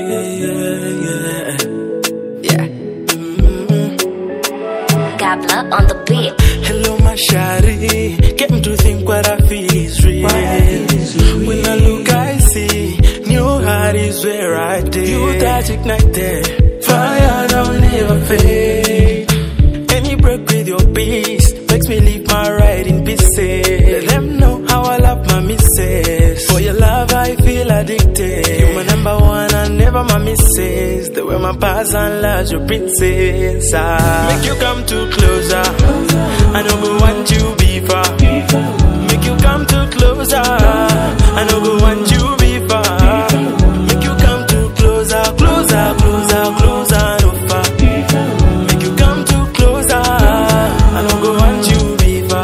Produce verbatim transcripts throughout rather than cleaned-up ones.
yeah, yeah. Mm-hmm. Gabla on the beat. Hello, my shawty. Get me to think what I feel is real. When I look, I see new heart is where I did. You touch ignited, fire don't never fade. Any break with your peace makes me leave my ride in pieces. Let them know how I love my missus. For your love I feel addicted. You're my number one and never my missus. The way my past and loves your princess. I make you come too closer. I don't go want you be far. Make you come too closer. I don't go want you be far. Make you come too closer, closer, closer, closer, no far. Make you come too closer. I don't go want you be far.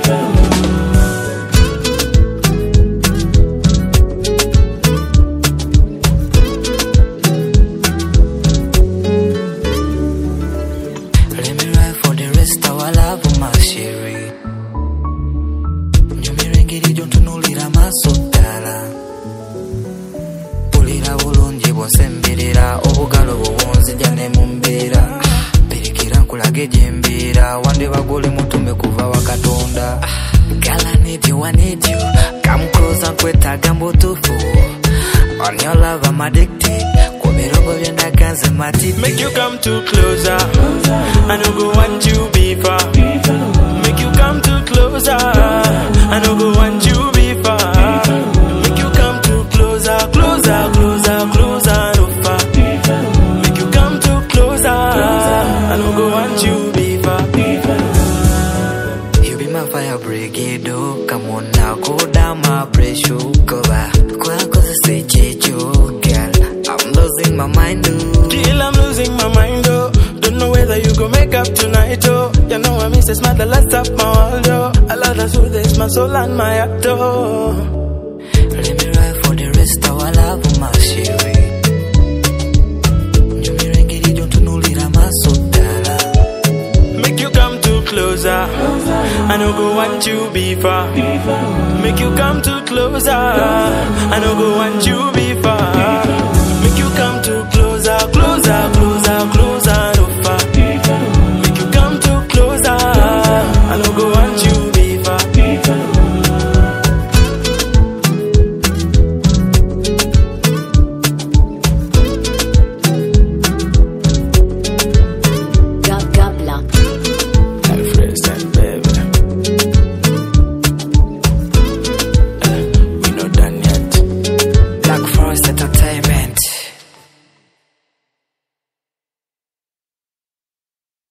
Let me ride for the rest of our love, my sherry. Ntunulira masotala Pulira bulungi bw'osemberera obugalo bw'onzija ne mu mbeera Birikira nkulage gye mbeera wande bagole mutume kuva wa Katonda Girl, I need you, I need you Come closer nkwetaaga mbutuufu On your love I'm addicted Ku mirongo byendaganze matiti Make you come too closer I don't go want you be far Make you come too closer I don't go want you be far Make you come too closer, closer, closer, closer, no far Make you come too closer I don't go want you be far You be my fire brigade, oh come on now, go down my pressure cover Kwako sisechecho, girl I'm losing my mind, oh Girl, I'm losing my mind, oh Don't know whether you go make up tonight, oh You know I miss this mother, let's up my world, oh I love that soul, this my soul and my heart, oh Let me ride for the rest of our love, my sherry Nyumirengeri ntunulira masotala Make you come too closer I don't go want you be far Make you come too closer I don't go want you be far